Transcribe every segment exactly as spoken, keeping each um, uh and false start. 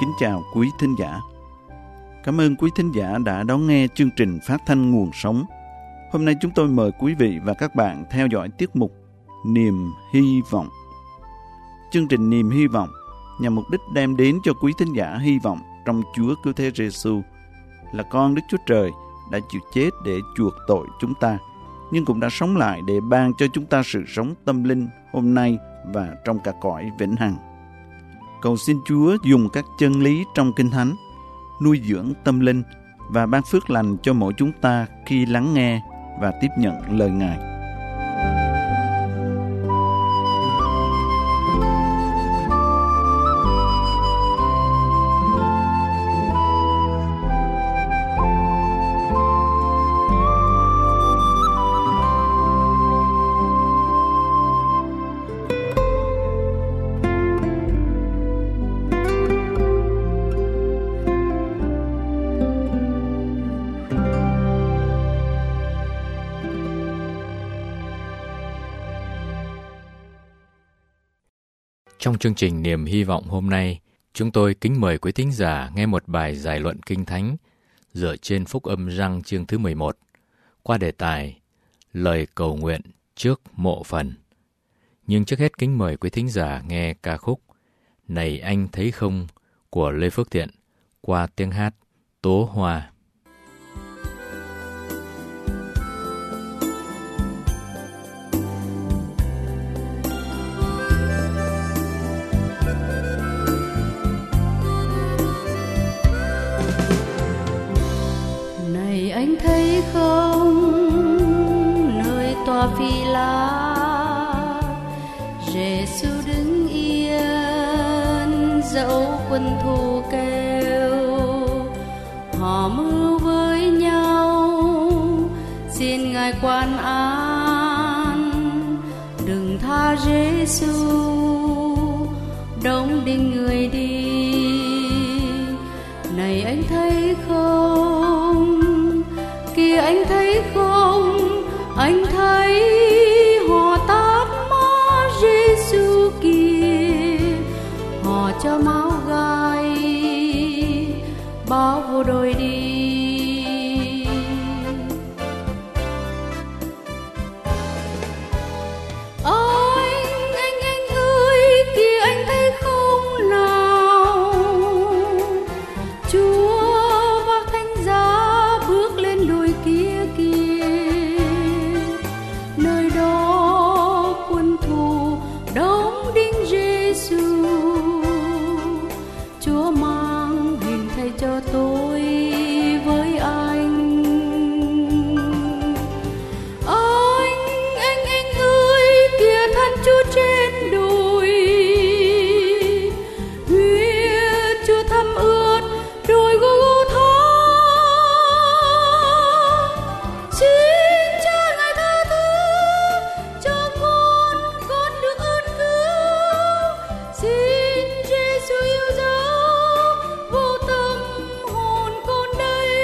kính chào quý thính giả. Cảm ơn quý thính giả đã đón nghe chương trình phát thanh Nguồn Sống. Hôm nay chúng tôi mời quý vị và các bạn theo dõi tiết mục Niềm Hy Vọng. Chương trình Niềm Hy Vọng nhằm mục đích đem đến cho quý thính giả hy vọng trong Chúa Cứu Thế Giêsu là con Đức Chúa Trời đã chịu chết để chuộc tội chúng ta, nhưng cũng đã sống lại để ban cho chúng ta sự sống tâm linh hôm nay và trong cả cõi vĩnh hằng. Cầu xin Chúa dùng các chân lý trong Kinh Thánh nuôi dưỡng tâm linh và ban phước lành cho mỗi chúng ta khi lắng nghe và tiếp nhận lời Ngài. Trong chương trình Niềm Hy Vọng hôm nay, chúng tôi kính mời quý thính giả nghe một bài giải luận Kinh Thánh dựa trên Phúc Âm Giăng chương thứ mười một qua đề tài Lời cầu nguyện trước mộ phần. Nhưng trước hết kính mời quý thính giả nghe ca khúc Này Anh Thấy Không của Lê Phước Thiện qua tiếng hát Tố Hoa. Anh thấy không, nơi tòa phi la, Giêsu đứng yên, dẫu quân thù kêu, họ mưu với nhau, xin Ngài quan an, đừng tha Giêsu, đóng đinh người đi. Này anh thấy không, kìa anh thấy không, anh thấy họ tát má Giêsu kìa, họ cho máu gai bao vô đôi đi. Anh, anh, anh ơi, kìa anh thấy không nào, Chúa cho tôi với anh. Anh, anh, anh ơi, kìa thân Chúa trên đồi, huyết Chúa thấm ướt đồi Gô-gô-thá. Xin cho Ngài tha thứ cho con, con được ơn cứu. Xin Giêsu yêu dấu vô tâm hồn con đây.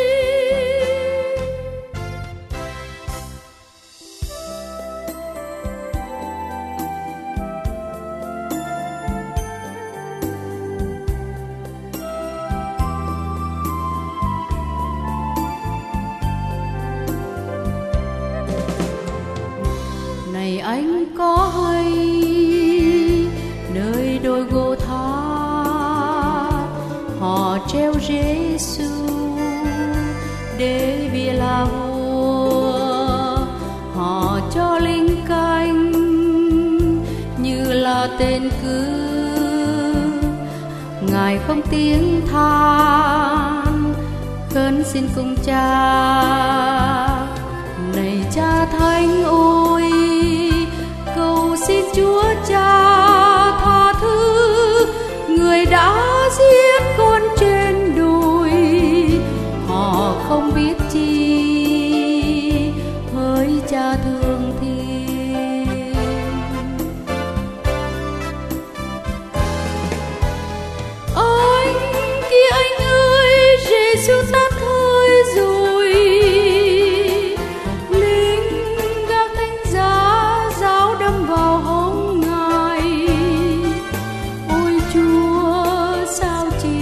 Này anh có hay nơi đồi Gô-thá họ treo Giêsu để vì là vua, họ cho linh canh như là tên cứ. Ngài không tiếng than khấn xin cùng Cha. Này Cha Thánh ôi, cầu xin Chúa Cha tha thứ người đã giết con trên đồi. Họ không biết chi hỡi Cha thương thiên. Anh, kìa anh ơi, Giêsu tắt hơi rồi. Lính gác thánh giá giáo đâm vào hông Ngài. Ôi Chúa, sao chỉ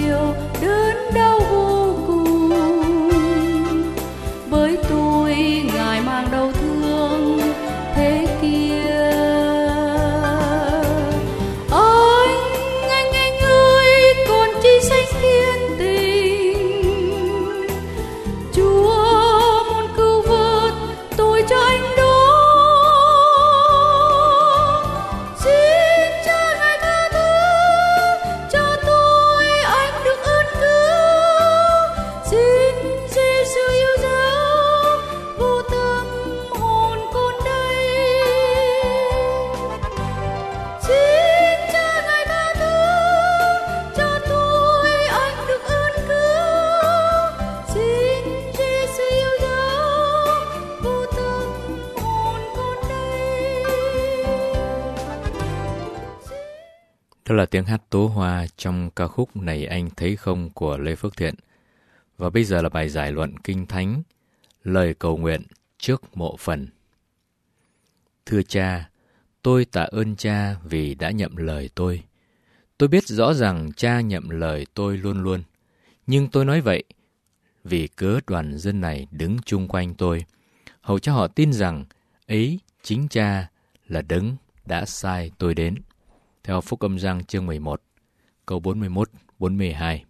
Đó là tiếng hát tố hoa trong ca khúc Này Anh Thấy Không của Lê Phước Thiện. Và bây giờ là bài giải luận Kinh Thánh, lời cầu nguyện trước mộ phần. Thưa Cha, tôi tạ ơn Cha vì đã nhậm lời tôi. Tôi biết rõ rằng Cha nhậm lời tôi luôn luôn. Nhưng tôi nói vậy vì cớ đoàn dân này đứng chung quanh tôi, hầu cho họ tin rằng ấy chính Cha là đấng đã sai tôi đến. Theo Phúc Âm Giăng chương mười một, câu bốn mươi mốt bốn mươi hai.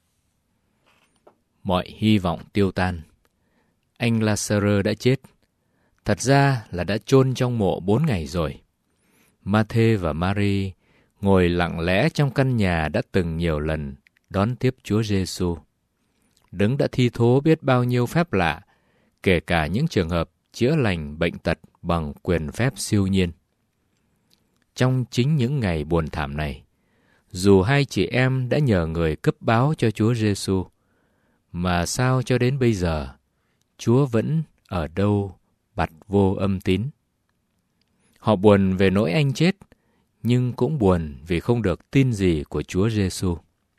Mọi hy vọng tiêu tan. Anh Lazarơ đã chết. Thật ra là đã chôn trong mộ bốn ngày rồi. Ma-thê và Mary ngồi lặng lẽ trong căn nhà đã từng nhiều lần đón tiếp Chúa Giêsu. Đấng đã thi thố biết bao nhiêu phép lạ, kể cả những trường hợp chữa lành bệnh tật bằng quyền phép siêu nhiên. Trong chính những ngày buồn thảm này, dù hai chị em đã nhờ người cấp báo cho Chúa Giêsu, mà sao cho đến bây giờ, Chúa vẫn ở đâu bặt vô âm tín. Họ buồn về nỗi anh chết, nhưng cũng buồn vì không được tin gì của Chúa Giêsu.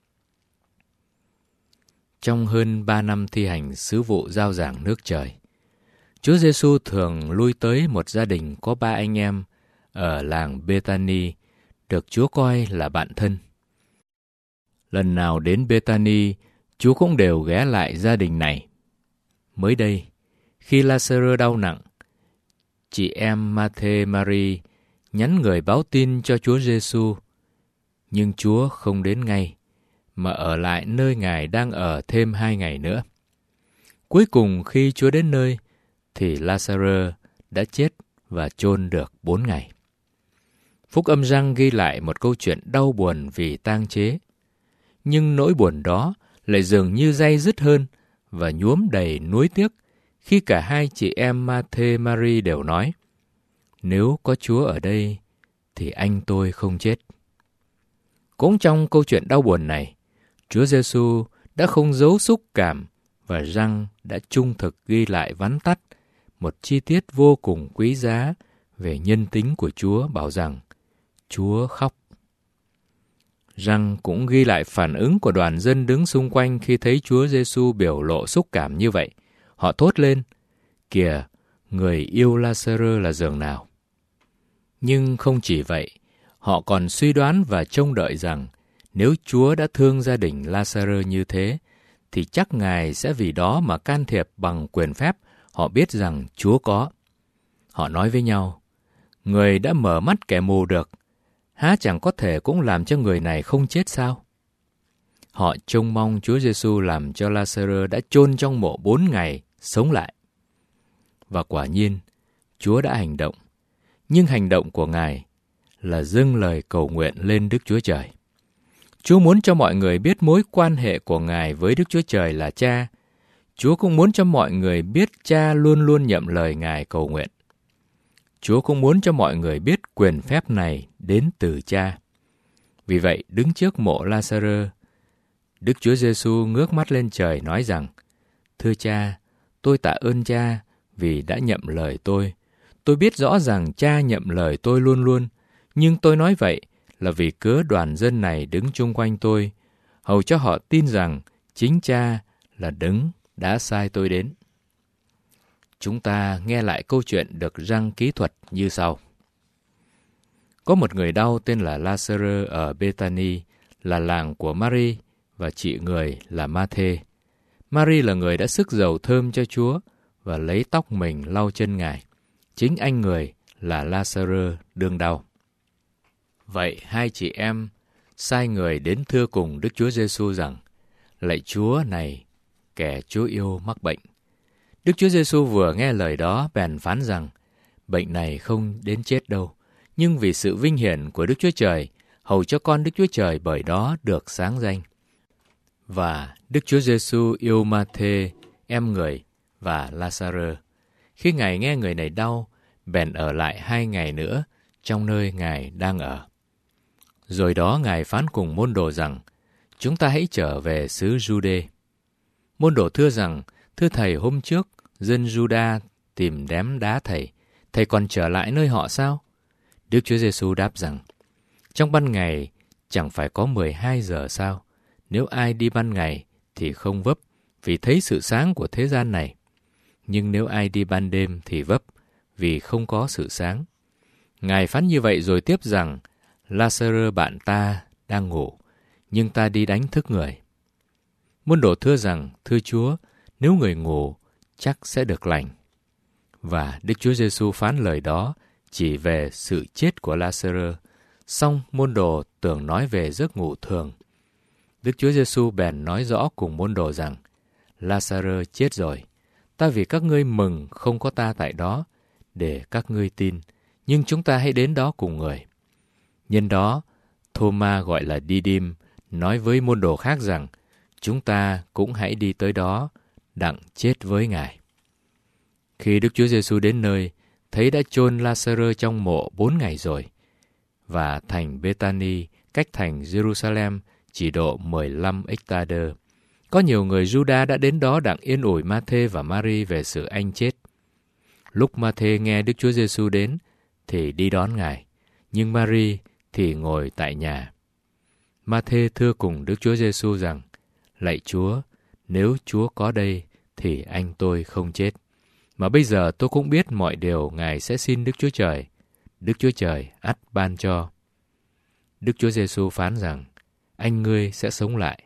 Trong hơn ba năm thi hành sứ vụ rao giảng nước trời, Chúa Giêsu thường lui tới một gia đình có ba anh em ở làng Bethany, được Chúa coi là bạn thân. Lần nào đến Bethany, Chúa cũng đều ghé lại gia đình này. Mới đây, khi Lazarơ đau nặng, chị em Ma-thê Mary nhắn người báo tin cho Chúa Giêsu, nhưng Chúa không đến ngay, mà ở lại nơi Ngài đang ở thêm hai ngày nữa. Cuối cùng khi Chúa đến nơi, thì Lazarơ đã chết và chôn được bốn ngày. Phúc Âm Giăng ghi lại một câu chuyện đau buồn vì tang chế, nhưng nỗi buồn đó lại dường như day dứt hơn và nhuốm đầy nuối tiếc khi cả hai chị em Ma-thê Mary đều nói: nếu có Chúa ở đây thì anh tôi không chết. Cũng trong câu chuyện đau buồn này, Chúa Giêsu đã không giấu xúc cảm và Giăng đã trung thực ghi lại vắn tắt một chi tiết vô cùng quý giá về nhân tính của Chúa, bảo rằng Chúa khóc. Giăng cũng ghi lại phản ứng của đoàn dân đứng xung quanh khi thấy Chúa Giêsu biểu lộ xúc cảm như vậy. Họ thốt lên: kìa, người yêu Lazarơ là giường nào. Nhưng không chỉ vậy, họ còn suy đoán và trông đợi rằng nếu Chúa đã thương gia đình Lazarơ như thế, thì chắc Ngài sẽ vì đó mà can thiệp bằng quyền phép họ biết rằng Chúa có. Họ nói với nhau: người đã mở mắt kẻ mù được, há chẳng có thể cũng làm cho người này không chết sao? Họ trông mong Chúa Giêsu làm cho Lazarơ đã chôn trong mộ bốn ngày sống lại. Và quả nhiên, Chúa đã hành động. Nhưng hành động của Ngài là dâng lời cầu nguyện lên Đức Chúa Trời. Chúa muốn cho mọi người biết mối quan hệ của Ngài với Đức Chúa Trời là Cha. Chúa cũng muốn cho mọi người biết Cha luôn luôn nhậm lời Ngài cầu nguyện. Chúa cũng muốn cho mọi người biết quyền phép này đến từ Cha. Vì vậy, đứng trước mộ Lazarơ, Đức Chúa Giêsu ngước mắt lên trời nói rằng: thưa Cha, tôi tạ ơn Cha vì đã nhậm lời tôi. Tôi biết rõ rằng Cha nhậm lời tôi luôn luôn, nhưng tôi nói vậy là vì cớ đoàn dân này đứng chung quanh tôi, hầu cho họ tin rằng chính Cha là đấng đã sai tôi đến. Chúng ta nghe lại câu chuyện được Giăng kỹ thuật như sau. Có một người đau tên là Lazarơ ở Bethany, là làng của Mary, và chị người là Ma-thê. Mary là người đã xức dầu thơm cho Chúa và lấy tóc mình lau chân Ngài. Chính anh người là Lazarơ đương đau. Vậy hai chị em sai người đến thưa cùng Đức Chúa Giêsu rằng: lạy Chúa, này kẻ Chúa yêu mắc bệnh. Đức Chúa Giêsu vừa nghe lời đó bèn phán rằng: bệnh này không đến chết đâu, nhưng vì sự vinh hiển của Đức Chúa Trời, hầu cho con Đức Chúa Trời bởi đó được sáng danh. Và Đức Chúa Giêsu yêu Ma-thê, em người, và Lazarơ. Khi Ngài nghe người này đau, bèn ở lại hai ngày nữa trong nơi Ngài đang ở. Rồi đó Ngài phán cùng môn đồ rằng: chúng ta hãy trở về xứ Giu-đê. Môn đồ thưa rằng: thưa Thầy, hôm trước dân Giu-đa tìm đém đá Thầy, Thầy còn trở lại nơi họ sao? Đức Chúa Giêsu đáp rằng: trong ban ngày chẳng phải có mười hai giờ sao? Nếu ai đi ban ngày thì không vấp, vì thấy sự sáng của thế gian này. Nhưng nếu ai đi ban đêm thì vấp, vì không có sự sáng. Ngài phán như vậy rồi tiếp rằng, Lazarơ bạn ta đang ngủ, nhưng ta đi đánh thức người. Môn đồ thưa rằng, thưa Chúa, nếu người ngủ, chắc sẽ được lành. Và Đức Chúa Giêsu phán lời đó chỉ về sự chết của Lazarơ. Song môn đồ tưởng nói về giấc ngủ thường. Đức Chúa Giêsu bèn nói rõ cùng môn đồ rằng, Lazarơ chết rồi. Ta vì các ngươi mừng không có ta tại đó, để các ngươi tin, nhưng chúng ta hãy đến đó cùng người. Nhân đó, Thô-ma gọi là Đi-đim, nói với môn đồ khác rằng, chúng ta cũng hãy đi tới đó, đặng chết với Ngài. Khi Đức Chúa Giêsu đến nơi, thấy đã chôn Lazarơ trong mộ bốn ngày rồi, và thành Bê-ta-ni cách thành Giê-ru-sa-lem chỉ độ mười lăm ếch-ta-đơ. Có nhiều người Giu-đa đã đến đó đặng yên ủi Ma-thê và Ma-ri về sự anh chết. Lúc Ma-thê nghe Đức Chúa Giêsu đến, thì đi đón Ngài, nhưng Ma-ri thì ngồi tại nhà. Ma-thê thưa cùng Đức Chúa Giêsu rằng, lạy Chúa, nếu Chúa có đây, thì anh tôi không chết. Mà bây giờ tôi cũng biết mọi điều Ngài sẽ xin Đức Chúa Trời. Đức Chúa Trời ắt ban cho. Đức Chúa Giêsu phán rằng, anh ngươi sẽ sống lại.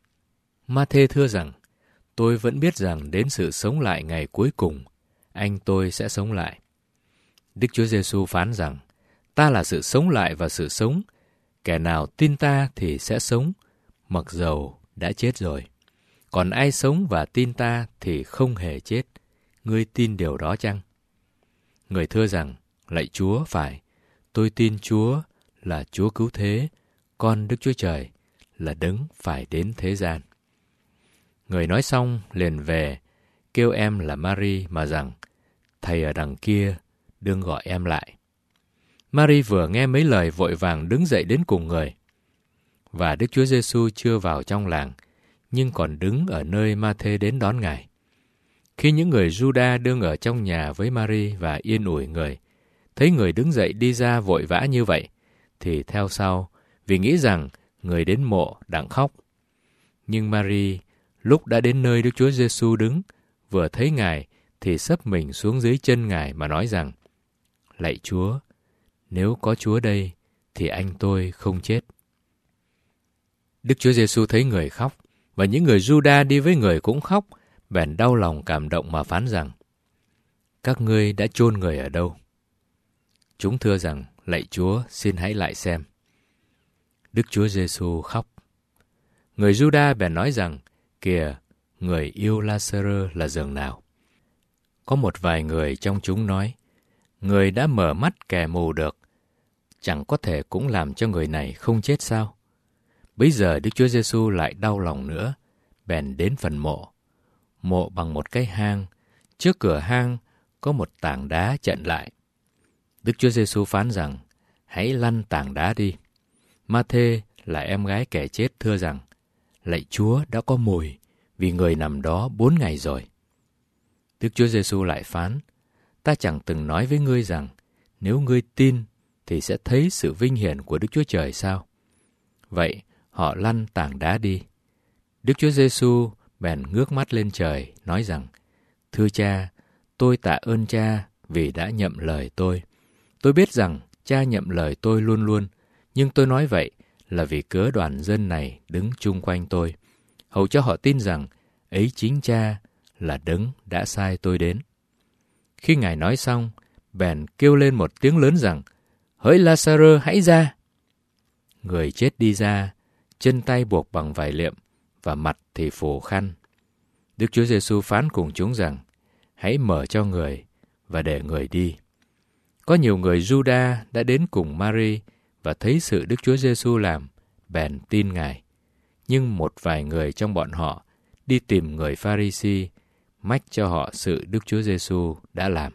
Ma-thê thưa rằng, tôi vẫn biết rằng đến sự sống lại ngày cuối cùng, anh tôi sẽ sống lại. Đức Chúa Giêsu phán rằng, ta là sự sống lại và sự sống. Kẻ nào tin ta thì sẽ sống, mặc dầu đã chết rồi. Còn ai sống và tin ta thì không hề chết. Ngươi tin điều đó chăng? Người thưa rằng, lạy Chúa, phải, tôi tin Chúa là Chúa cứu thế, con Đức Chúa Trời là đấng phải đến thế gian. Người nói xong liền về, kêu em là Mary mà rằng, thầy ở đằng kia, đừng gọi em lại. Mary vừa nghe mấy lời vội vàng đứng dậy đến cùng người. Và Đức Chúa Giêsu chưa vào trong làng, nhưng còn đứng ở nơi Ma-thê đến đón Ngài. Khi những người Giu-đa đương ở trong nhà với Mary và yên ủi người, thấy người đứng dậy đi ra vội vã như vậy, thì theo sau, vì nghĩ rằng người đến mộ đặng khóc. Nhưng Mary, lúc đã đến nơi Đức Chúa Giêsu đứng, vừa thấy Ngài, thì xấp mình xuống dưới chân Ngài mà nói rằng, lạy Chúa, nếu có Chúa đây, thì anh tôi không chết. Đức Chúa Giêsu thấy người khóc, và những người Giu-đa đi với người cũng khóc, bèn đau lòng cảm động mà phán rằng, các ngươi đã chôn người ở đâu? Chúng thưa rằng, lạy Chúa, xin hãy lại xem. Đức Chúa Giêsu khóc. Người Giu-đa bèn nói rằng, kìa, người yêu La-sơ-rơ là giường nào? Có một vài người trong chúng nói, người đã mở mắt kẻ mù được, chẳng có thể cũng làm cho người này không chết sao? Bấy giờ Đức Chúa Giêsu lại đau lòng nữa, bèn đến phần mộ. Mộ bằng một cái hang, trước cửa hang có một tảng đá chặn lại. Đức Chúa Giêsu phán rằng, hãy lăn tảng đá đi. Ma-thê là em gái kẻ chết thưa rằng, lạy Chúa, đã có mùi, vì người nằm đó bốn ngày rồi. Đức Chúa Giêsu lại phán, ta chẳng từng nói với ngươi rằng, nếu ngươi tin, thì sẽ thấy sự vinh hiển của Đức Chúa Trời sao? Vậy, họ lăn tảng đá đi. Đức Chúa Giêsu bèn ngước mắt lên trời, nói rằng, thưa Cha, tôi tạ ơn Cha vì đã nhậm lời tôi. Tôi biết rằng Cha nhậm lời tôi luôn luôn, nhưng tôi nói vậy là vì cớ đoàn dân này đứng chung quanh tôi, hầu cho họ tin rằng ấy chính Cha là đấng đã sai tôi đến. Khi Ngài nói xong, bèn kêu lên một tiếng lớn rằng, hỡi La-sơ-rơ, hãy ra. Người chết đi ra, chân tay buộc bằng vải liệm và mặt thì phủ khăn. Đức Chúa Giêsu phán cùng chúng rằng, hãy mở cho người và để người đi. Có nhiều người Giu-đa đã đến cùng Mary và thấy sự Đức Chúa Giêsu làm, bèn tin Ngài. Nhưng một vài người trong bọn họ đi tìm người Pha-ri-si, mách cho họ sự Đức Chúa Giêsu đã làm.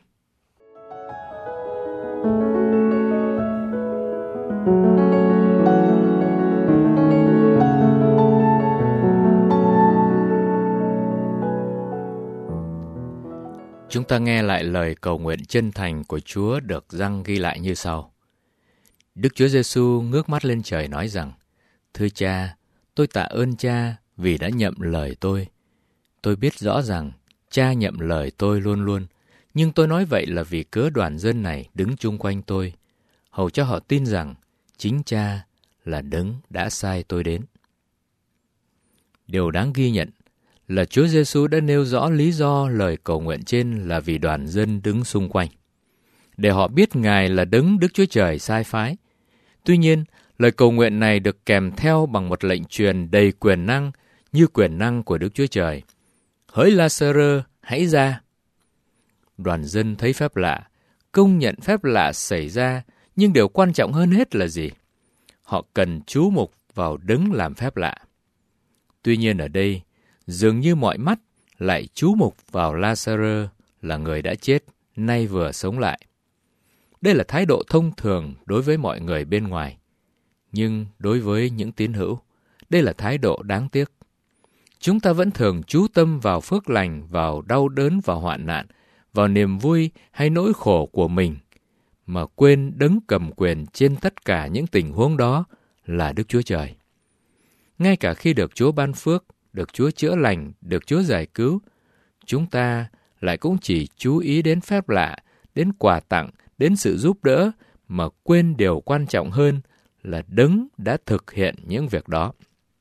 Chúng ta nghe lại lời cầu nguyện chân thành của Chúa được Giăng ghi lại như sau. Đức Chúa Giêsu ngước mắt lên trời nói rằng, Thưa Cha, tôi tạ ơn Cha vì đã nhậm lời tôi. Tôi biết rõ rằng Cha nhậm lời tôi luôn luôn, nhưng tôi nói vậy là vì cớ đoàn dân này đứng chung quanh tôi, hầu cho họ tin rằng chính Cha là đấng đã sai tôi đến. Điều đáng ghi nhận là Chúa Giêsu đã nêu rõ lý do lời cầu nguyện trên là vì đoàn dân đứng xung quanh, để họ biết Ngài là đấng Đức Chúa Trời sai phái. Tuy nhiên, lời cầu nguyện này được kèm theo bằng một lệnh truyền đầy quyền năng như quyền năng của Đức Chúa Trời. Hỡi La-sơ-rơ, hãy ra. Đoàn dân thấy phép lạ, công nhận phép lạ xảy ra, nhưng điều quan trọng hơn hết là gì? Họ cần chú mục vào đấng làm phép lạ. Tuy nhiên ở đây, dường như mọi mắt lại chú mục vào La-sơ-rơ là người đã chết, nay vừa sống lại. Đây là thái độ thông thường đối với mọi người bên ngoài. Nhưng đối với những tín hữu, đây là thái độ đáng tiếc. Chúng ta vẫn thường chú tâm vào phước lành, vào đau đớn và hoạn nạn, vào niềm vui hay nỗi khổ của mình, mà quên đấng cầm quyền trên tất cả những tình huống đó là Đức Chúa Trời. Ngay cả khi được Chúa ban phước, được Chúa chữa lành, được Chúa giải cứu, chúng ta lại cũng chỉ chú ý đến phép lạ, đến quà tặng, đến sự giúp đỡ, mà quên điều quan trọng hơn là đấng đã thực hiện những việc đó.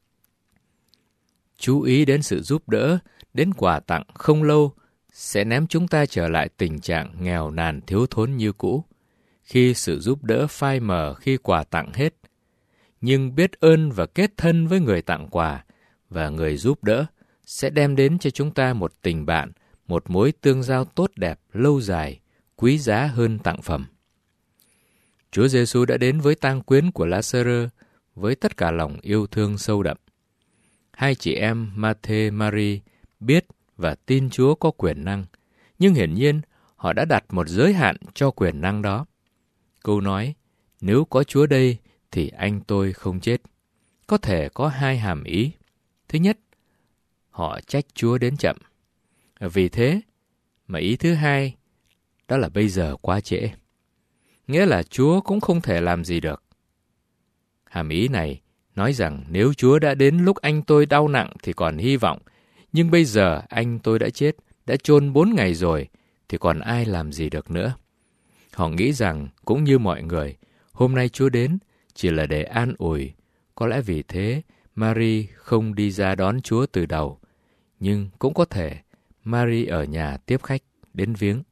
Chú ý đến sự giúp đỡ, đến quà tặng không lâu sẽ ném chúng ta trở lại tình trạng nghèo nàn thiếu thốn như cũ, khi sự giúp đỡ phai mờ, khi quà tặng hết. Nhưng biết ơn và kết thân với người tặng quà và người giúp đỡ sẽ đem đến cho chúng ta một tình bạn, một mối tương giao tốt đẹp, lâu dài, quý giá hơn tặng phẩm. Chúa Giêsu đã đến với tang quyến của La-sơ-rơ với tất cả lòng yêu thương sâu đậm. Hai chị em Ma-thê, Ma-ri biết và tin Chúa có quyền năng, nhưng hiển nhiên họ đã đặt một giới hạn cho quyền năng đó. Câu nói, nếu có Chúa đây thì anh tôi không chết, có thể có hai hàm ý. Thứ nhất, họ trách Chúa đến chậm. Vì thế mà ý thứ hai, đó là bây giờ quá trễ. Nghĩa là Chúa cũng không thể làm gì được. Hàm ý này nói rằng nếu Chúa đã đến lúc anh tôi đau nặng thì còn hy vọng, nhưng bây giờ anh tôi đã chết, đã chôn bốn ngày rồi, thì còn ai làm gì được nữa. Họ nghĩ rằng cũng như mọi người, hôm nay Chúa đến chỉ là để an ủi. Có lẽ vì thế Mary không đi ra đón Chúa từ đầu, nhưng cũng có thể Mary ở nhà tiếp khách đến viếng.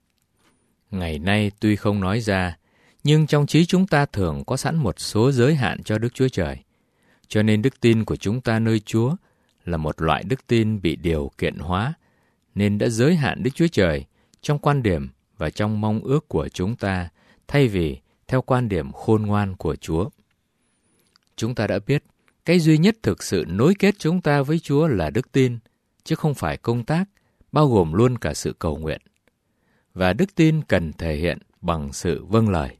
Ngày nay tuy không nói ra, nhưng trong trí chúng ta thường có sẵn một số giới hạn cho Đức Chúa Trời. Cho nên đức tin của chúng ta nơi Chúa là một loại đức tin bị điều kiện hóa, nên đã giới hạn Đức Chúa Trời trong quan điểm và trong mong ước của chúng ta, thay vì theo quan điểm khôn ngoan của Chúa. Chúng ta đã biết, cái duy nhất thực sự nối kết chúng ta với Chúa là đức tin, chứ không phải công tác, bao gồm luôn cả sự cầu nguyện. Và đức tin cần thể hiện bằng sự vâng lời.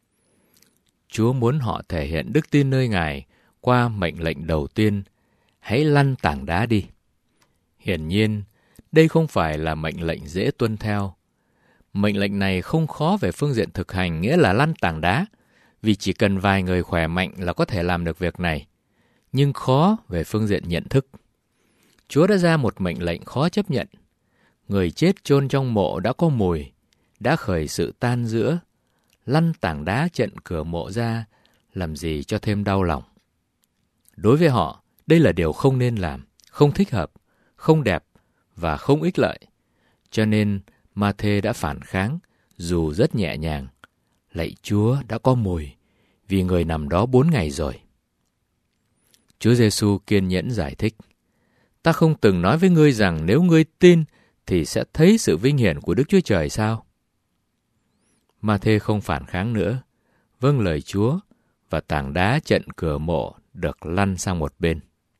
Chúa muốn họ thể hiện đức tin nơi Ngài qua mệnh lệnh đầu tiên, hãy lăn tảng đá đi. Hiển nhiên, đây không phải là mệnh lệnh dễ tuân theo. Mệnh lệnh này không khó về phương diện thực hành, nghĩa là lăn tảng đá, vì chỉ cần vài người khỏe mạnh là có thể làm được việc này, nhưng khó về phương diện nhận thức. Chúa đã ra một mệnh lệnh khó chấp nhận. Người chết chôn trong mộ đã có mùi, đã khởi sự tan rữa, lăn tảng đá chặn cửa mộ ra, làm gì cho thêm đau lòng. Đối với họ, đây là điều không nên làm, không thích hợp, không đẹp và không ích lợi. Cho nên Ma-thê đã phản kháng, dù rất nhẹ nhàng. Lạy Chúa, đã có mùi, vì người nằm đó bốn ngày rồi. Chúa Giêsu kiên nhẫn giải thích, ta không từng nói với ngươi rằng nếu ngươi tin thì sẽ thấy sự vinh hiển của Đức Chúa Trời sao? Ma-thê không phản kháng nữa, vâng lời Chúa, và tảng đá chặn cửa mộ được lăn sang một bên.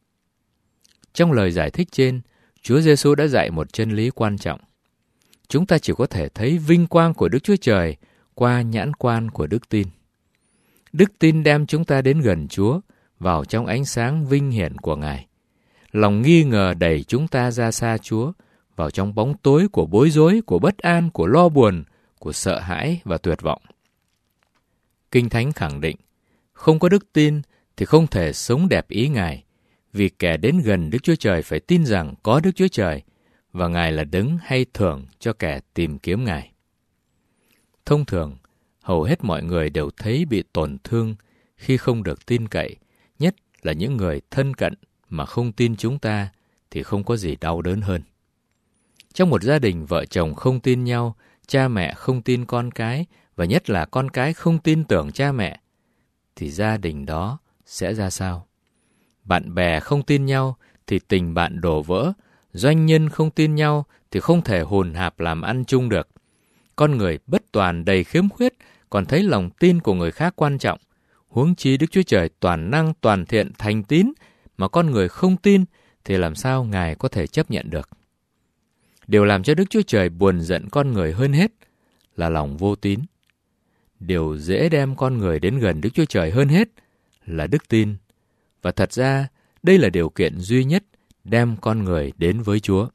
Trong lời giải thích trên, Chúa Giêsu đã dạy một chân lý quan trọng. Chúng ta chỉ có thể thấy vinh quang của Đức Chúa Trời qua nhãn quan của đức tin. Đức tin đem chúng ta đến gần Chúa, vào trong ánh sáng vinh hiển của Ngài. Lòng nghi ngờ đẩy chúng ta ra xa Chúa, vào trong bóng tối của bối rối, của bất an, của lo buồn, của sợ hãi và tuyệt vọng. Kinh Thánh khẳng định, không có đức tin thì không thể sống đẹp ý Ngài, vì kẻ đến gần Đức Chúa Trời phải tin rằng có Đức Chúa Trời, và Ngài là đấng hay thưởng cho kẻ tìm kiếm Ngài. Thông thường, hầu hết mọi người đều thấy bị tổn thương khi không được tin cậy, nhất là những người thân cận mà không tin chúng ta thì không có gì đau đớn hơn. Trong một gia đình, vợ chồng không tin nhau, cha mẹ không tin con cái, và nhất là con cái không tin tưởng cha mẹ, thì gia đình đó sẽ ra sao? Bạn bè không tin nhau thì tình bạn đổ vỡ, doanh nhân không tin nhau thì không thể hồn hạp làm ăn chung được. Con người bất toàn đầy khiếm khuyết còn thấy lòng tin của người khác quan trọng, huống chi Đức Chúa Trời toàn năng, toàn thiện, thành tín mà con người không tin thì làm sao Ngài có thể chấp nhận được? Điều làm cho Đức Chúa Trời buồn giận con người hơn hết là lòng vô tín. Điều dễ đem con người đến gần Đức Chúa Trời hơn hết là đức tin. Và thật ra, đây là điều kiện duy nhất đem con người đến với Chúa.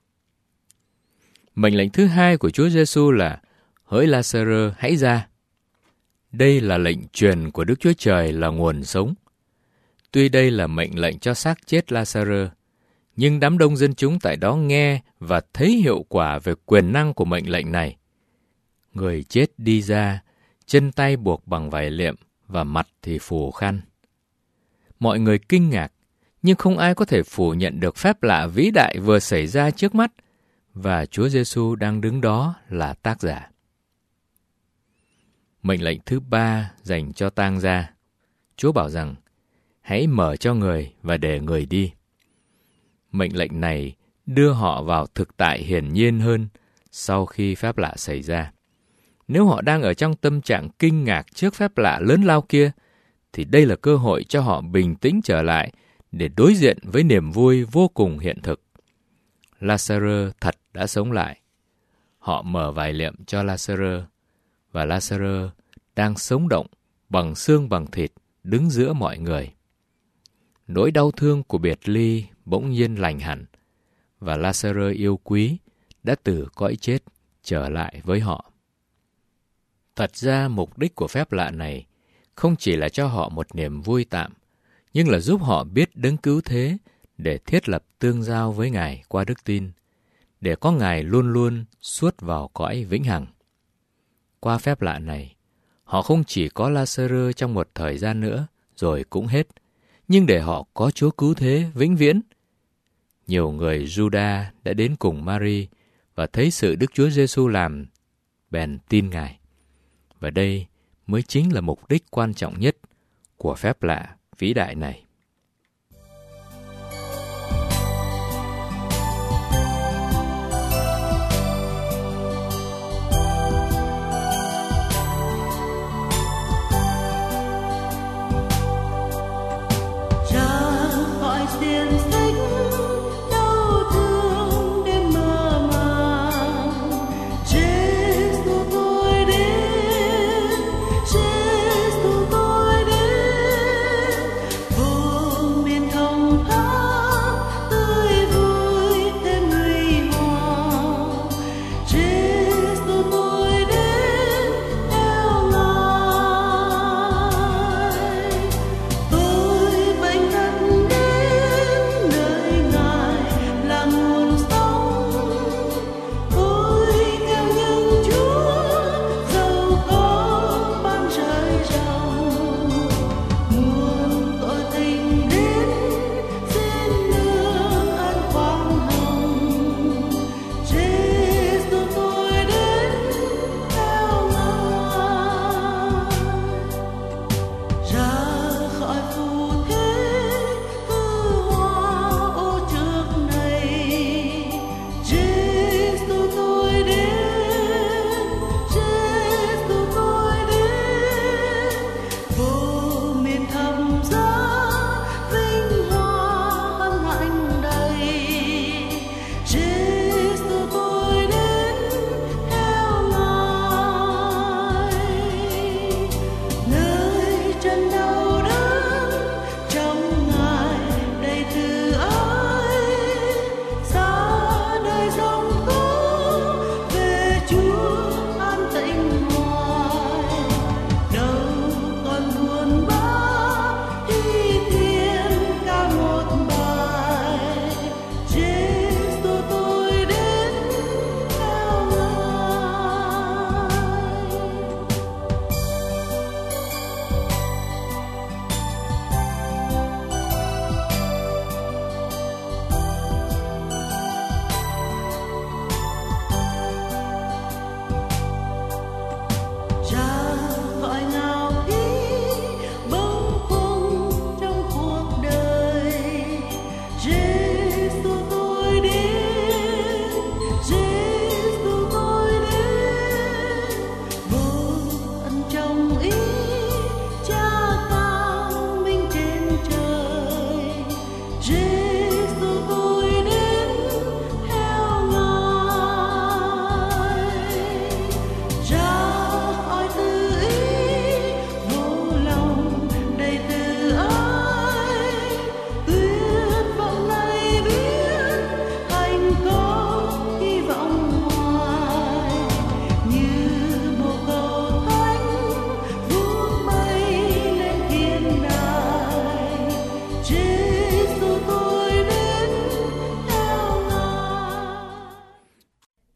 Mệnh lệnh thứ hai của Chúa Giêsu là: hỡi La-sa-rơ, hãy ra. Đây là lệnh truyền của Đức Chúa Trời là nguồn sống. Tuy đây là mệnh lệnh cho xác chết La-sa-rơ, nhưng đám đông dân chúng tại đó nghe và thấy hiệu quả về quyền năng của mệnh lệnh này. Người chết đi ra, chân tay buộc bằng vải liệm và mặt thì phủ khăn. Mọi người kinh ngạc, nhưng không ai có thể phủ nhận được phép lạ vĩ đại vừa xảy ra trước mắt, và Chúa Giêsu đang đứng đó là tác giả. Mệnh lệnh thứ ba dành cho tang gia. Chúa bảo rằng: hãy mở cho người và để người đi. Mệnh lệnh này đưa họ vào thực tại hiển nhiên hơn sau khi phép lạ xảy ra. Nếu họ đang ở trong tâm trạng kinh ngạc trước phép lạ lớn lao kia, thì đây là cơ hội cho họ bình tĩnh trở lại để đối diện với niềm vui vô cùng hiện thực. La-sa-rơ thật đã sống lại. Họ mở vải liệm cho La-sa-rơ, và La-sa-rơ đang sống động bằng xương bằng thịt đứng giữa mọi người. Nỗi đau thương của biệt ly bỗng nhiên lành hẳn, và La-sa-rơ yêu quý đã từ cõi chết trở lại với họ. Thật ra mục đích của phép lạ này không chỉ là cho họ một niềm vui tạm, nhưng là giúp họ biết đấng cứu thế để thiết lập tương giao với Ngài qua đức tin, để có Ngài luôn luôn suốt vào cõi vĩnh hằng. Qua phép lạ này, họ không chỉ có La-sa-rơ trong một thời gian nữa rồi cũng hết, nhưng để họ có Chúa cứu thế vĩnh viễn. Nhiều người Juda đã đến cùng Mary và thấy sự Đức Chúa Giêsu làm, bèn tin Ngài. Và đây mới chính là mục đích quan trọng nhất của phép lạ vĩ đại này. Oh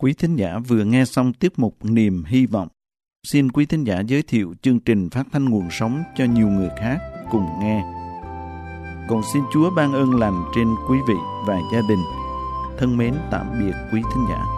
Quý thính giả vừa nghe xong tiết mục Niềm Hy Vọng. Xin quý thính giả giới thiệu chương trình phát thanh nguồn sống cho nhiều người khác cùng nghe. Còn xin Chúa ban ơn lành trên quý vị và gia đình. Thân mến tạm biệt quý thính giả.